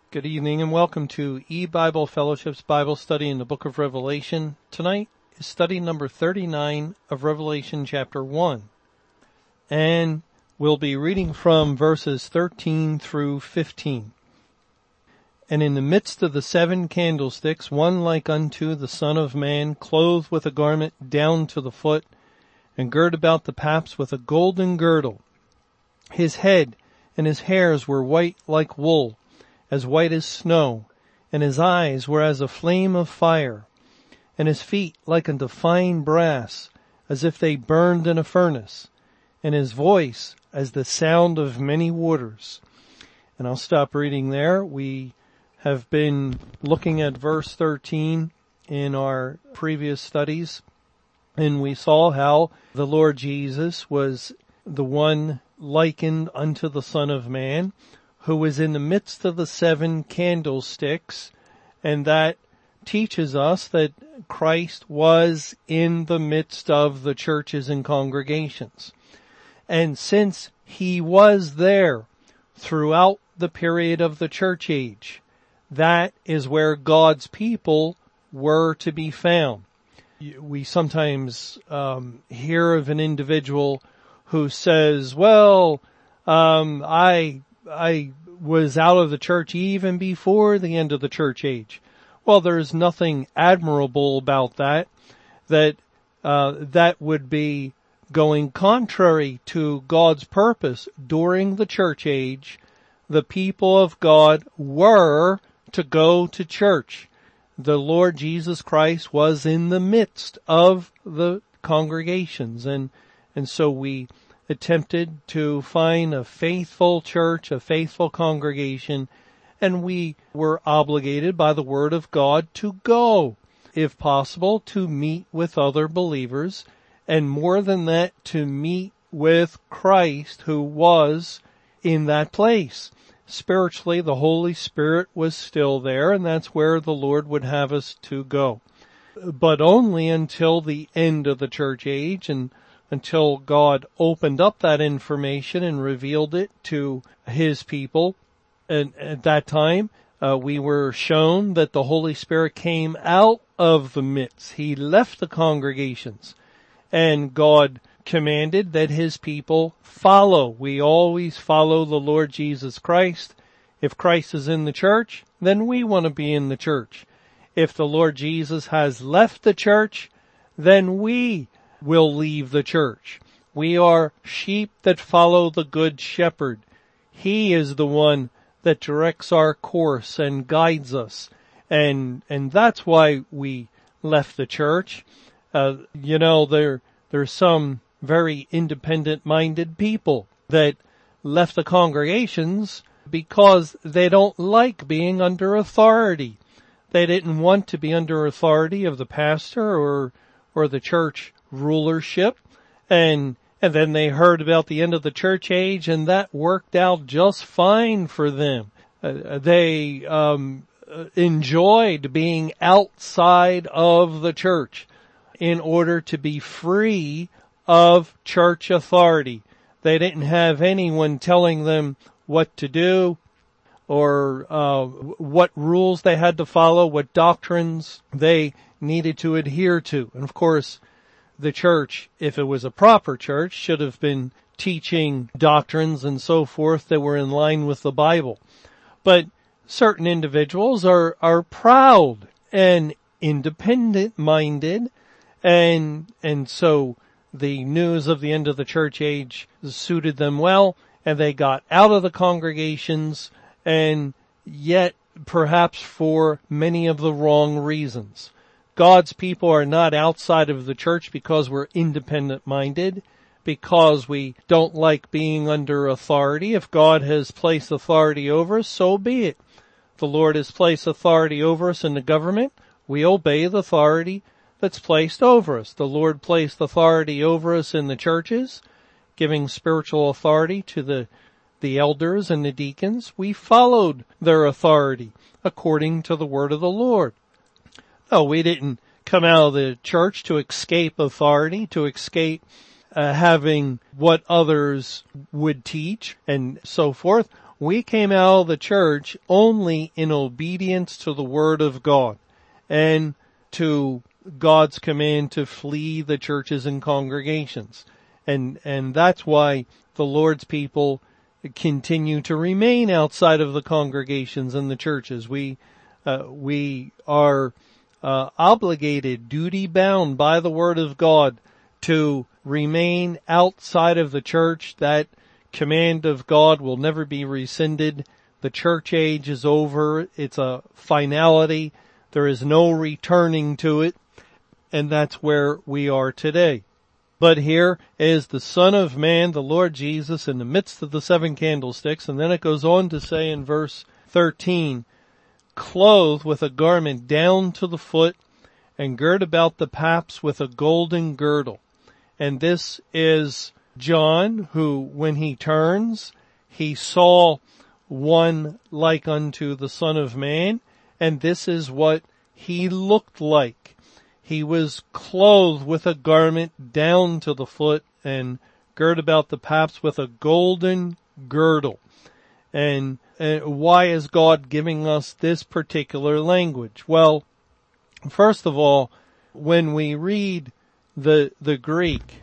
Good evening and welcome to E-Bible Fellowship's Bible study in the book of Revelation. Tonight is study number 39 of Revelation chapter 1. And we'll be reading from verses 13 through 15. And in the midst of the 7 candlesticks, one like unto the Son of Man, clothed with a garment down to the foot, and girt about the paps with a golden girdle. His head and his hairs were white like wool, as white as snow, and his eyes were as a flame of fire, and his feet like unto fine brass, as if they burned in a furnace, and his voice as the sound of many waters. And I'll stop reading there. We have been looking at verse 13 in our previous studies, and we saw how the Lord Jesus was the one likened unto the Son of Man, who was in the midst of the 7 candlesticks, and that teaches us that Christ was in the midst of the churches and congregations. And since he was there throughout the period of the church age, that is where God's people were to be found. We sometimes hear of an individual who says, well, I was out of the church even before the end of the church age. Well, there's nothing admirable about that. That would be going contrary to God's purpose. During the church age, the people of God were to go to church. The Lord Jesus Christ was in the midst of the congregations, and so we attempted to find a faithful church, a faithful congregation, and we were obligated by the Word of God to go, if possible, to meet with other believers, and more than that, to meet with Christ who was in that place. Spiritually, the Holy Spirit was still there, and that's where the Lord would have us to go. But only until the end of the church age, and until God opened up that information and revealed it to his people. And at that time, we were shown that the Holy Spirit came out of the midst. He left the congregations, and God commanded that his people follow. We always follow the Lord Jesus Christ. If Christ is in the church, then we want to be in the church. If the Lord Jesus has left the church, then we will leave the church. We are sheep that follow the good shepherd. He is the one that directs our course and guides us. And that's why we left the church. There's some very independent-minded people that left the congregations because they don't like being under authority. They didn't want to be under authority of the pastor or the church rulership, and then they heard about the end of the church age, and that worked out just fine for them. They enjoyed being outside of the church in order to be free of church authority. They didn't have anyone telling them what to do or what rules they had to follow, what doctrines they needed to adhere to. And of course, the church, if it was a proper church, should have been teaching doctrines and so forth that were in line with the Bible. But certain individuals are proud and independent-minded, and so the news of the end of the church age suited them well, and they got out of the congregations, and yet perhaps for many of the wrong reasons. God's people are not outside of the church because we're independent-minded, because we don't like being under authority. If God has placed authority over us, so be it. The Lord has placed authority over us in the government. We obey the authority that's placed over us. The Lord placed authority over us in the churches, giving spiritual authority to the elders and the deacons. We followed their authority according to the word of the Lord. No, we didn't come out of the church to escape authority, to escape having what others would teach and so forth. we came out of the church only in obedience to the word of God and to God's command to flee the churches and congregations. And that's why the Lord's people continue to remain outside of the congregations and the churches. We are obligated, duty bound by the word of God to remain outside of the church. That command of God will never be rescinded. The church age is over. It's a finality. There is no returning to it. And that's where we are today. But here is the Son of Man, the Lord Jesus, in the midst of the seven candlesticks. And then it goes on to say in verse 13, clothed with a garment down to the foot, and girt about the paps with a golden girdle. And this is John, who, when he turns, he saw one like unto the Son of Man, and this is what he looked like. He was clothed with a garment down to the foot and girt about the paps with a golden girdle. And why is God giving us this particular language? Well, first of all, when we read the Greek,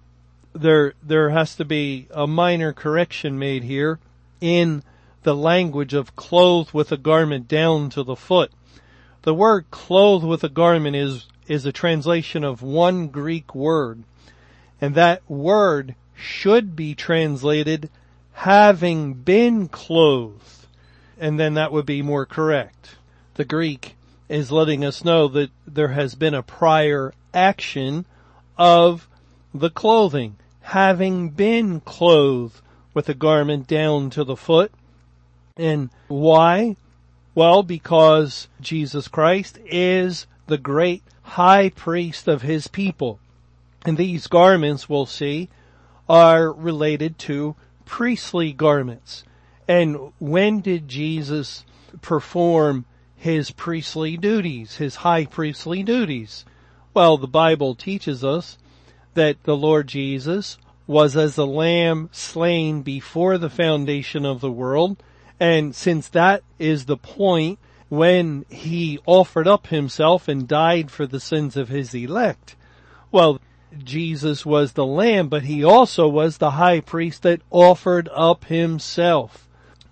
there has to be a minor correction made here in the language of clothed with a garment down to the foot. The word clothed with a garment is a translation of one Greek word, and that word should be translated having been clothed, and then that would be more correct. The Greek is letting us know that there has been a prior action of the clothing, having been clothed with a garment down to the foot. And why? Well, because Jesus Christ is the great high priest of his people. And these garments, we'll see, are related to priestly garments. And when did Jesus perform his priestly duties, his high priestly duties? Well, the Bible teaches us that the Lord Jesus was as a lamb slain before the foundation of the world. And since that is the point when he offered up himself and died for the sins of his elect, well, Jesus was the lamb, but he also was the high priest that offered up himself.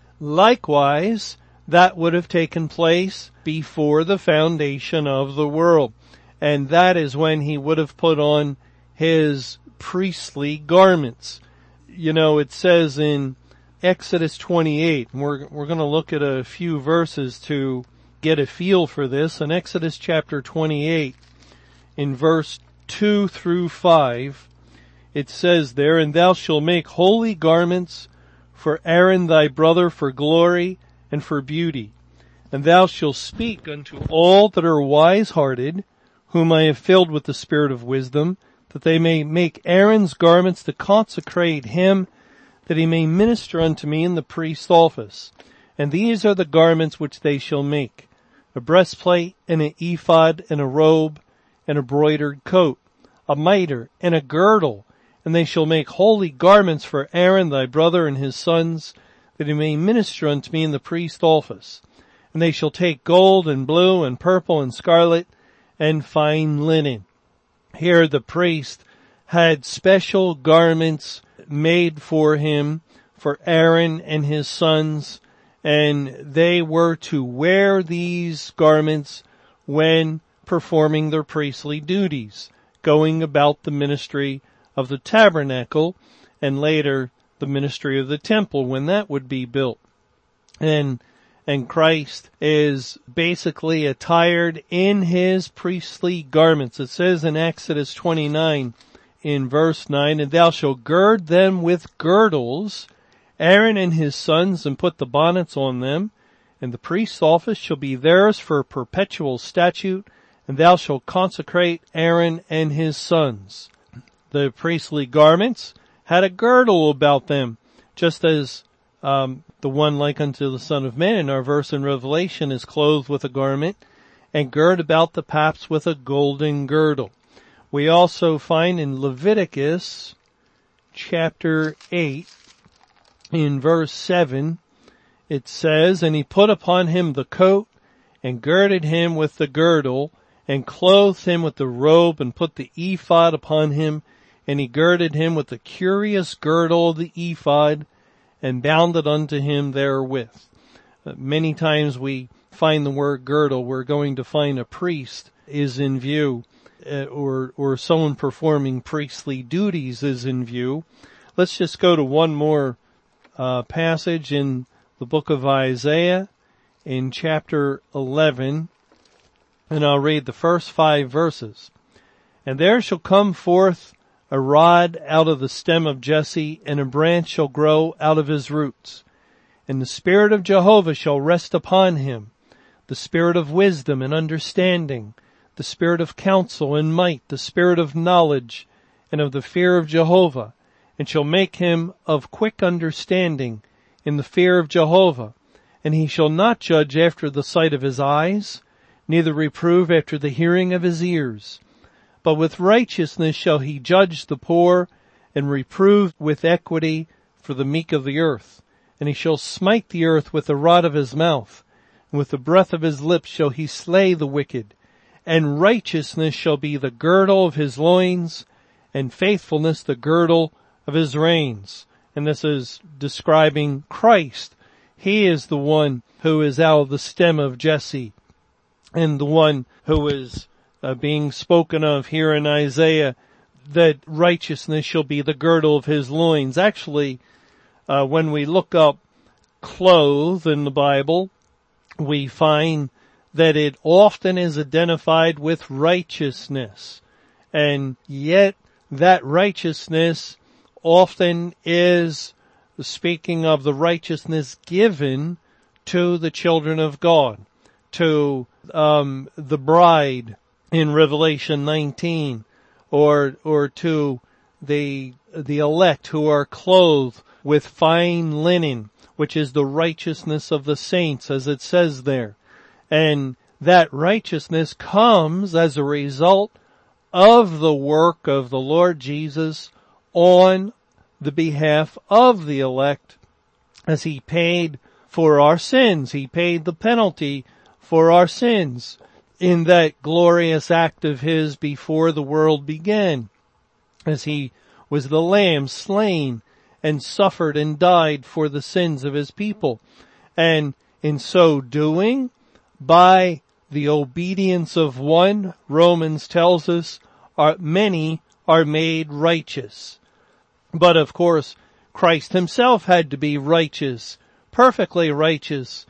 Likewise, that would have taken place before the foundation of the world. And that is when he would have put on his priestly garments. You know, it says in Exodus 28, and we're going to look at a few verses to get a feel for this. In Exodus chapter 28, in verse 2 through 5, it says there, and thou shalt make holy garments for Aaron thy brother for glory and for beauty. And thou shalt speak unto all that are wise-hearted, whom I have filled with the spirit of wisdom, that they may make Aaron's garments to consecrate him, that he may minister unto me in the priest's office. And these are the garments which they shall make: a breastplate, and an ephod, and a robe, and a broidered coat, a mitre, and a girdle. And they shall make holy garments for Aaron thy brother and his sons, that he may minister unto me in the priest's office. And they shall take gold, and blue, and purple, and scarlet, and fine linen. Here the priest had special garments made for him, for Aaron and his sons, and they were to wear these garments when performing their priestly duties, going about the ministry of the tabernacle, and later the ministry of the temple when that would be built. And Christ is basically attired in his priestly garments. It says in Exodus 29 in verse 9, and thou shalt gird them with girdles, Aaron and his sons, and put the bonnets on them, and the priest's office shall be theirs for a perpetual statute, and thou shalt consecrate Aaron and his sons. The priestly garments had a girdle about them, just as the one like unto the Son of Man in our verse in Revelation is clothed with a garment, and girt about the paps with a golden girdle. We also find in Leviticus chapter 8 in verse 7, it says, and he put upon him the coat, and girded him with the girdle, and clothed him with the robe, and put the ephod upon him, and he girded him with the curious girdle of the ephod, and bound it unto him therewith. Many times we find the word girdle, we're going to find a priest is in view, or someone performing priestly duties is in view. Let's just go to one more passage in the book of Isaiah in chapter 11, and I'll read the first 5 verses. And there shall come forth a rod out of the stem of Jesse, and a branch shall grow out of his roots. And the Spirit of Jehovah shall rest upon him, the Spirit of wisdom and understanding, the Spirit of counsel and might, the Spirit of knowledge and of the fear of Jehovah, and shall make him of quick understanding in the fear of Jehovah. And he shall not judge after the sight of his eyes, neither reprove after the hearing of his ears. But with righteousness shall he judge the poor, and reprove with equity for the meek of the earth. And he shall smite the earth with the rod of his mouth, and with the breath of his lips shall he slay the wicked. And righteousness shall be the girdle of his loins, and faithfulness the girdle of his reins. And this is describing Christ. He is the one who is out of the stem of Jesse, and the one who is being spoken of here in Isaiah, that righteousness shall be the girdle of his loins. Actually, when we look up clothes in the Bible, we find that it often is identified with righteousness. And yet that righteousness often is speaking of the righteousness given to the children of God, to the bride in Revelation 19, or to the elect who are clothed with fine linen, which is the righteousness of the saints, as it says there. And that righteousness comes as a result of the work of the Lord Jesus on the behalf of the elect, as he paid for our sins. He paid the penalty for our sins in that glorious act of his before the world began, as he was the lamb slain and suffered and died for the sins of his people. And in so doing, by the obedience of one, Romans tells us, many are made righteous. But of course, Christ himself had to be righteous, perfectly righteous,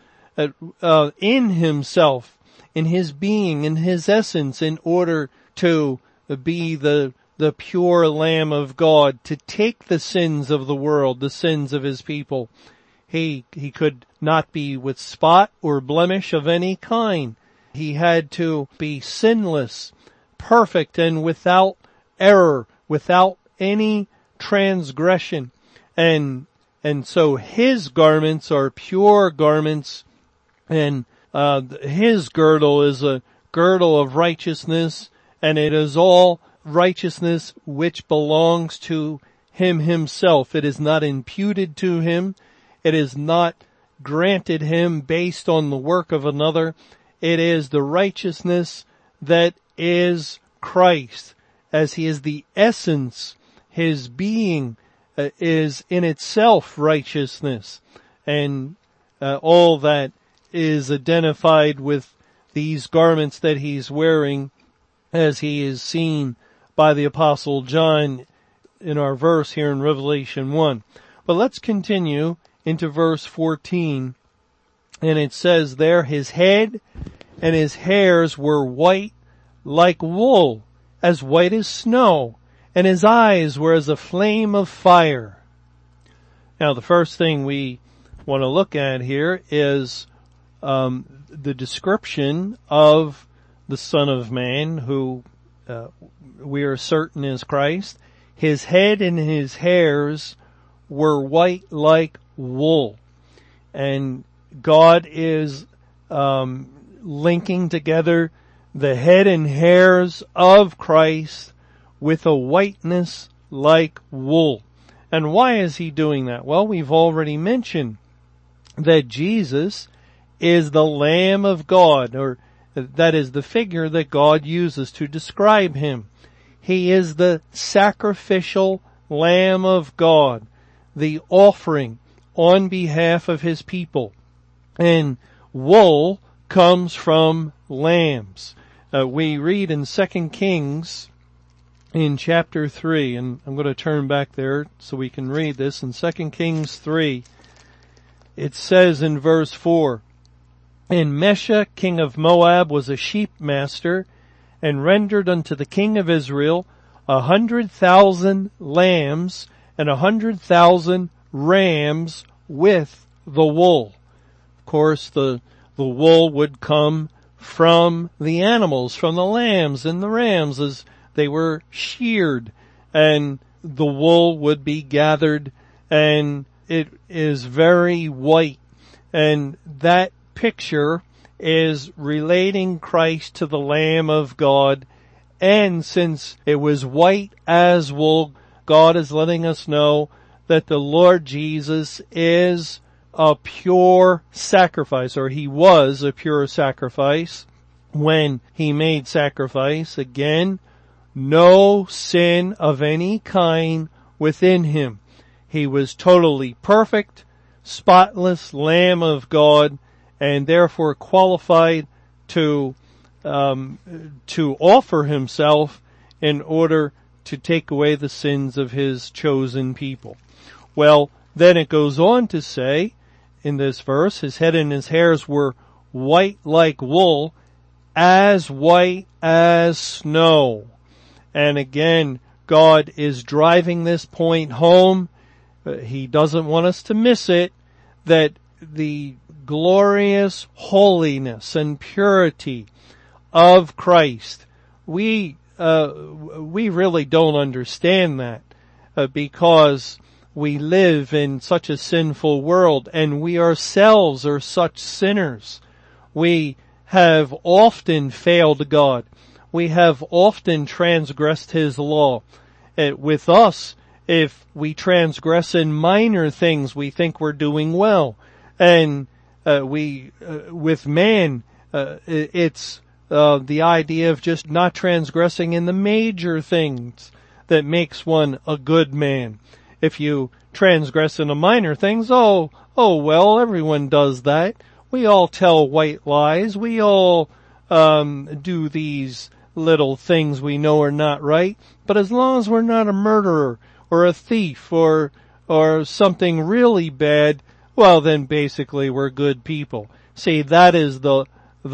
in himself, in his being, in his essence, in order to be the pure Lamb of God, to take the sins of the world, the sins of his people. He could not be with spot or blemish of any kind. He had to be sinless, perfect, and without error, without any transgression. And so his garments are pure garments, and his girdle is a girdle of righteousness, and it is all righteousness which belongs to him himself. It is not imputed to him. It is not granted him based on the work of another. It is the righteousness that is Christ, as he is the essence. His being is in itself righteousness, and all that is identified with these garments that he's wearing, as he is seen by the Apostle John in our verse here in Revelation 1. But let's continue into verse 14, and it says there, his head and his hairs were white like wool, as white as snow, and his eyes were as a flame of fire. Now, the first thing we want to look at here is the description of the Son of Man, who we are certain is Christ. His head and his hairs were white like wool. And God is linking together the head and hairs of Christ with a whiteness like wool. And why is he doing that? Well, we've already mentioned that Jesus is the Lamb of God, or that is the figure that God uses to describe him. He is the sacrificial Lamb of God, the offering on behalf of his people. And wool comes from lambs. We read in 2 Kings in chapter 3, and I'm going to turn back there so we can read this. In 2 Kings 3, it says in verse 4, "And Mesha, king of Moab, was a sheep master, and rendered unto the king of Israel 100,000 lambs and 100,000 rams with the wool." Of course, the wool would come from the animals, from the lambs and the rams as they were sheared, and the wool would be gathered, and it is very white. And that picture is relating Christ to the Lamb of God. And since it was white as wool, God is letting us know that the Lord Jesus is a pure sacrifice, or he was a pure sacrifice when he made sacrifice. Again, no sin of any kind within him. He was totally perfect, spotless Lamb of God, and therefore qualified to offer himself in order to take away the sins of his chosen people. Well, then it goes on to say in this verse, his head and his hairs were white like wool, as white as snow. And again, God is driving this point home. He doesn't want us to miss it, that the glorious holiness and purity of Christ, we really don't understand that because we live in such a sinful world, and we ourselves are such sinners. We have often failed God. We have often transgressed his law. With us, if we transgress in minor things, we think we're doing well. And with man, it's the idea of just not transgressing in the major things that makes one a good man. If you transgress in the minor things, oh well, everyone does that. We all tell white lies. We all do these little things we know are not right. But as long as we're not a murderer or a thief or something really bad, well, then basically we're good people. See, that is the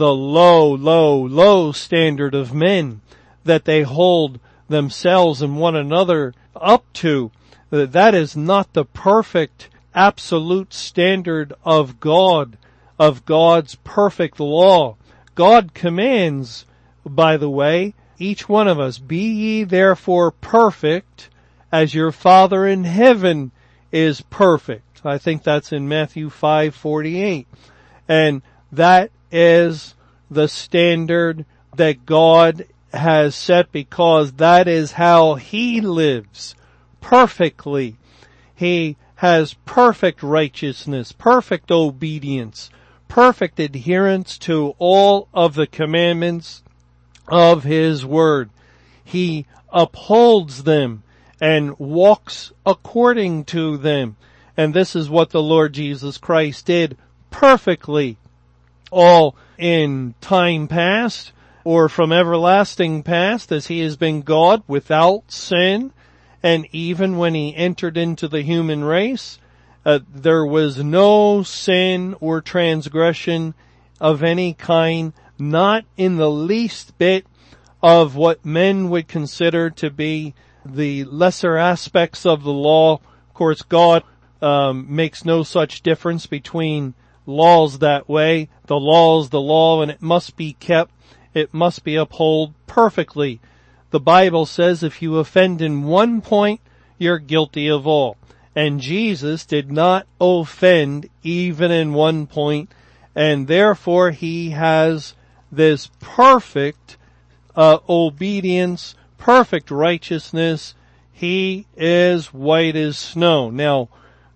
low standard of men that they hold themselves and one another up to. That is not the perfect, absolute standard of God, of God's perfect law. God commands, by the way, each one of us, "Be ye therefore perfect as your Father in heaven is perfect." I think that's in Matthew 5:48. And that is the standard that God has set, because that is how he lives perfectly. He has perfect righteousness, perfect obedience, perfect adherence to all of the commandments of his word. He upholds them and walks according to them. And this is what the Lord Jesus Christ did perfectly, all in time past or from everlasting past, as he has been God without sin. And even when he entered into the human race, there was no sin or transgression of any kind, not in the least bit of what men would consider to be the lesser aspects of the law. Of course, God makes no such difference between laws that way. The law is the law, and it must be kept. It must be upheld perfectly. The Bible says if you offend in one point, you're guilty of all. And Jesus did not offend even in one point, and therefore he has this perfect obedience, perfect righteousness. He is white as snow. Now,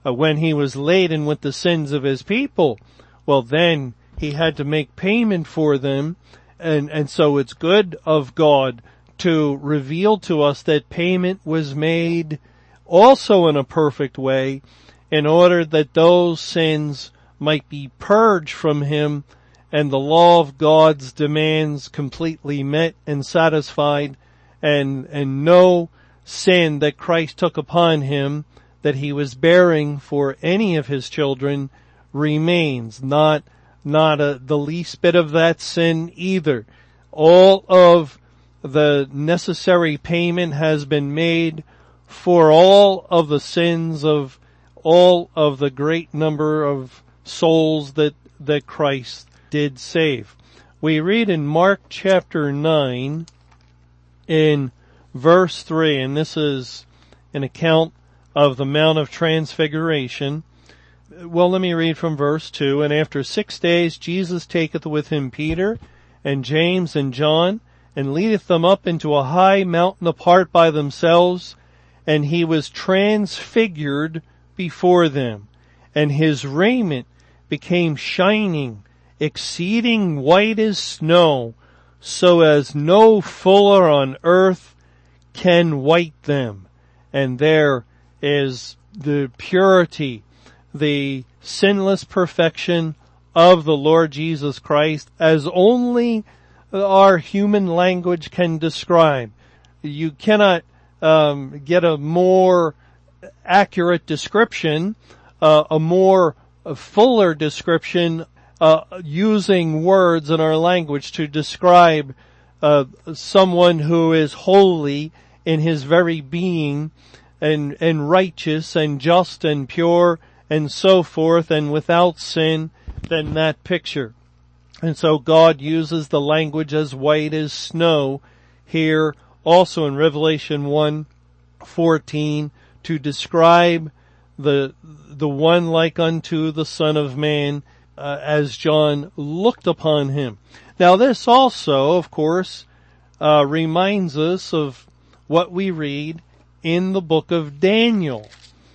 when he was laden with the sins of his people, well then he had to make payment for them. And so it's good of God to reveal to us that payment was made also in a perfect way in order that those sins might be purged from him and the law of God's demands completely met and satisfied, and no sin that Christ took upon him that he was bearing for any of his children remains. Not the least bit of that sin either. All of the necessary payment has been made for all of the sins of all of the great number of souls that Christ did save. We read in Mark chapter 9 in verse 3, and this is an account of the Mount of Transfiguration. Well, let me read from verse 2. And after 6 days Jesus taketh with him Peter and James and John, and leadeth them up into a high mountain apart by themselves, and he was transfigured before them, and his raiment became shining, exceeding white as snow, so as no fuller on earth can white them. And there is the purity, the sinless perfection of the Lord Jesus Christ, as only our human language can describe. You cannot get a more accurate description, a more fuller description using words in our language to describe someone who is holy in his very being, and righteous and just and pure and so forth and without sin than that picture. And so God uses the language as white as snow here also in Revelation 1:14 to describe the one like unto the Son of Man as John looked upon him. Now this also, of course, reminds us of what we read in the book of Daniel,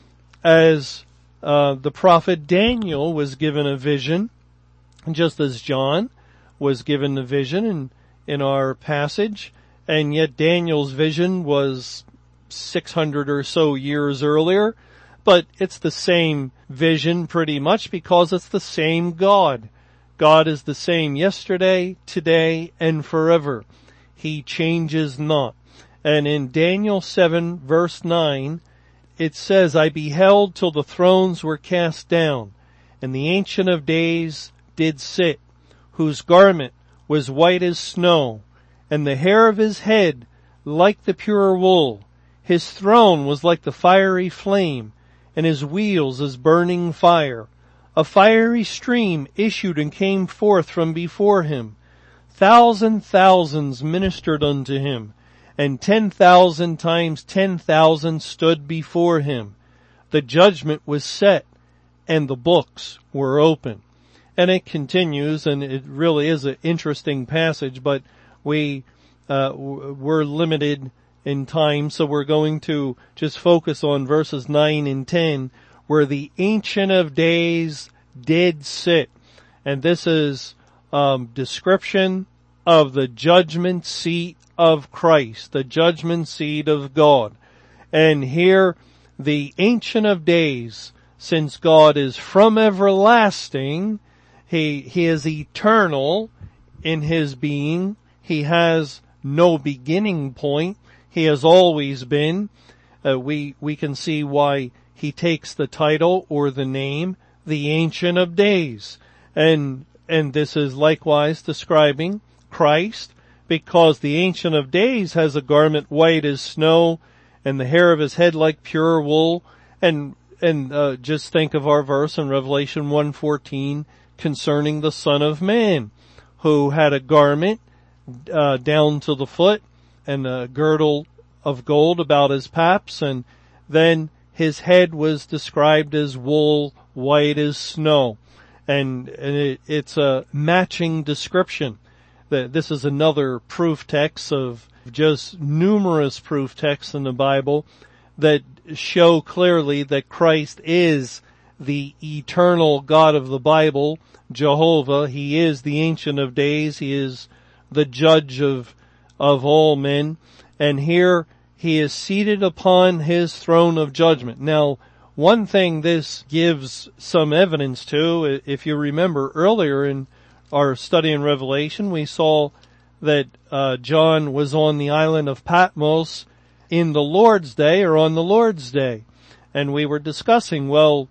as the prophet Daniel was given a vision, just as John was given the vision in our passage, and yet Daniel's vision was 600 or so years earlier, but it's the same vision pretty much because it's the same God. God is the same yesterday, today, and forever. He changes not. And in Daniel 7 verse 9, it says, I beheld till the thrones were cast down, and the Ancient of Days did sit, whose garment was white as snow, and the hair of his head like the pure wool. His throne was like the fiery flame, and his wheels as burning fire. A fiery stream issued and came forth from before him. Thousands ministered unto him, and 10,000 times 10,000 stood before him. The judgment was set, and the books were open. And it continues, and it really is an interesting passage, but we're limited in time, so we're going to just focus on verses 9 and 10, where the Ancient of Days did sit. And this is description of the judgment seat of Christ, the judgment seat of God. And here, the Ancient of Days, since God is from everlasting, He is eternal in His being. He has no beginning point. He has always been. We can see why He takes the title or the name, the Ancient of Days. And this is likewise describing Christ, because the Ancient of Days has a garment white as snow, and the hair of his head like pure wool. And just think of our verse in Revelation 1:14 concerning the Son of Man, who had a garment down to the foot and a girdle of gold about his paps, and then his head was described as wool white as snow. And it's a matching description. This is another proof text of just numerous proof texts in the Bible that show clearly that Christ is the eternal God of the Bible, Jehovah. He is the Ancient of Days. He is the judge of all men. And here he is seated upon his throne of judgment. Now, one thing this gives some evidence to, if you remember earlier in our study in Revelation, we saw that John was on the island of Patmos in the Lord's Day or on the Lord's Day. And we were discussing, well,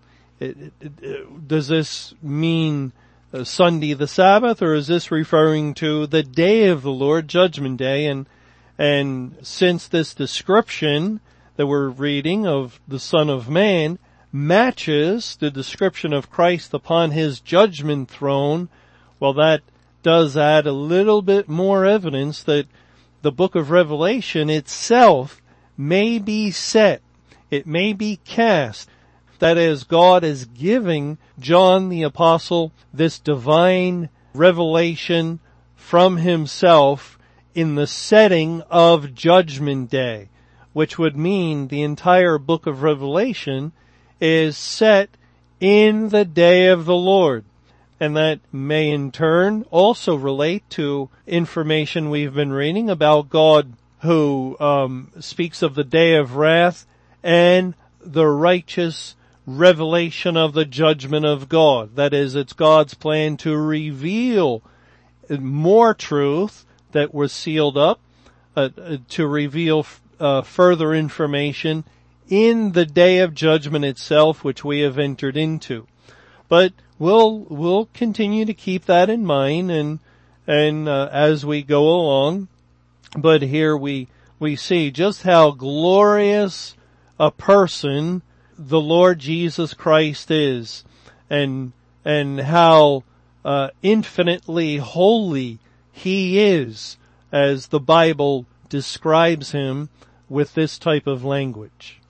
does this mean Sunday the Sabbath, or is this referring to the day of the Lord, Judgment Day? And since this description that we're reading of the Son of Man matches the description of Christ upon his judgment throne, well, that does add a little bit more evidence that the book of Revelation itself may be set. It may be cast. That is, God is giving John the Apostle this divine revelation from himself in the setting of Judgment Day, which would mean the entire book of Revelation is set in the day of the Lord. And that may in turn also relate to information we've been reading about God who speaks of the day of wrath and the righteous revelation of the judgment of God. That is, it's God's plan to reveal more truth that was sealed up, to reveal further information in the day of judgment itself, which we have entered into. But we'll continue to keep that in mind and as we go along. But here we see just how glorious a person the Lord Jesus Christ is, and how infinitely holy he is, as the Bible describes him with this type of language.